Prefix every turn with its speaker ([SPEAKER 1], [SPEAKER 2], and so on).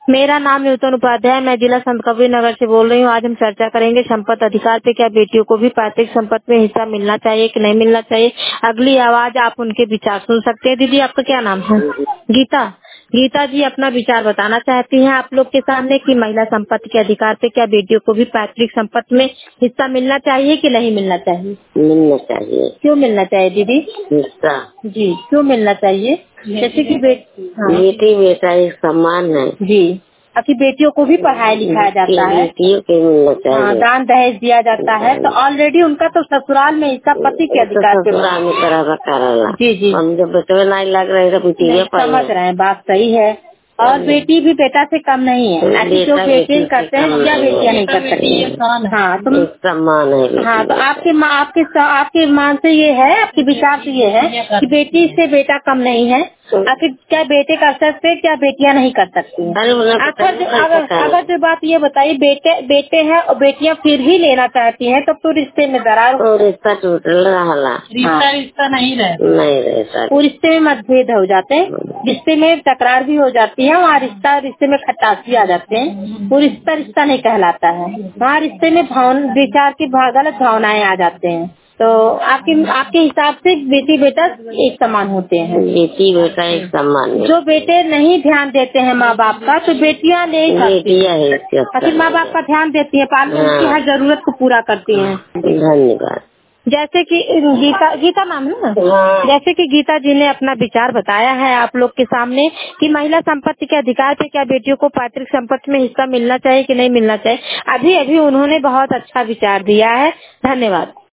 [SPEAKER 1] मेरा नाम न्यूतन उपाध्याय है। मैं जिला संत कबीर नगर से बोल रही हूँ। आज हम चर्चा करेंगे संपत्ति अधिकार पे। क्या बेटियों को भी पैतृक संपत्ति में हिस्सा मिलना चाहिए कि नहीं मिलना चाहिए। अगली आवाज आप उनके विचार सुन सकते हैं। दीदी आपका क्या नाम है? गीता। गीता जी अपना विचार बताना चाहती हैं आप लोग के सामने कि महिला संपत्ति के अधिकार पे क्या बेटियों को भी पैतृक संपत्ति में हिस्सा मिलना चाहिए कि नहीं मिलना चाहिए।
[SPEAKER 2] मिलना चाहिए।
[SPEAKER 1] क्यों मिलना चाहिए दीदी?
[SPEAKER 2] हिस्सा
[SPEAKER 1] जी क्यों मिलना चाहिए? जैसे कि
[SPEAKER 2] बेटी बेटा एक समान है
[SPEAKER 1] जी। अभी बेटियों को भी पढ़ाया लिखाया जाता है,
[SPEAKER 2] बेटियों को मिलना चाहिए।
[SPEAKER 1] दान दहेज दिया जाता है, तो ऑलरेडी उनका तो ससुराल में हिस्सा पति के अधिकार पे
[SPEAKER 2] ससुराल में करा रहा।
[SPEAKER 1] जी जी
[SPEAKER 2] हम जब बेटे नहीं लग रहे तो
[SPEAKER 1] समझ रहे हैं, बात सही है। और बेटी भी बेटा से कम नहीं है। ऐसी जो बेटी करते हैं क्या बेटियां नहीं कर सकती? हाँ तुम
[SPEAKER 2] सम्मान है।
[SPEAKER 1] हाँ तो आपके मान से ये है, आपके विचार से ये है कि बेटी से बेटा कम नहीं है। आखिर क्या बेटे कर सकते, क्या बेटियां नहीं कर सकती? अगर जो बात ये बताइए, बेटे हैं और बेटियां फिर भी लेना चाहती हैं, तब तो रिश्ते में दरार
[SPEAKER 2] तो रिश्ता टूट रहा।
[SPEAKER 1] रिश्ता नहीं रहता। वो रिश्ते में मतभेद हो जाते हैं, रिश्ते में तकरार भी हो जाती है, वहाँ रिश्ते में खटास भी आ जाते हैं। वो रिश्ता नहीं कहलाता है। वहाँ रिश्ते में विचार की गलत भावनाएं आ जाते हैं। तो आपके हिसाब से बेटी बेटा एक समान होते हैं?
[SPEAKER 2] बेटी बेटा एक समान है।
[SPEAKER 1] जो बेटे नहीं ध्यान देते हैं माँ बाप का, तो बेटियाँ ले सकती। माँ बाप का ध्यान देती है, पालने उनकी हर जरूरत को पूरा करती हैं।
[SPEAKER 2] धन्यवाद।
[SPEAKER 1] जैसे कि गीता नाम है ना, जैसे कि गीता जी ने अपना विचार बताया है आप लोग के सामने कि महिला संपत्ति के अधिकार पे क्या बेटियों को पैतृक संपत्ति में हिस्सा मिलना चाहिए कि नहीं मिलना चाहिए। अभी उन्होंने बहुत अच्छा विचार दिया है। धन्यवाद।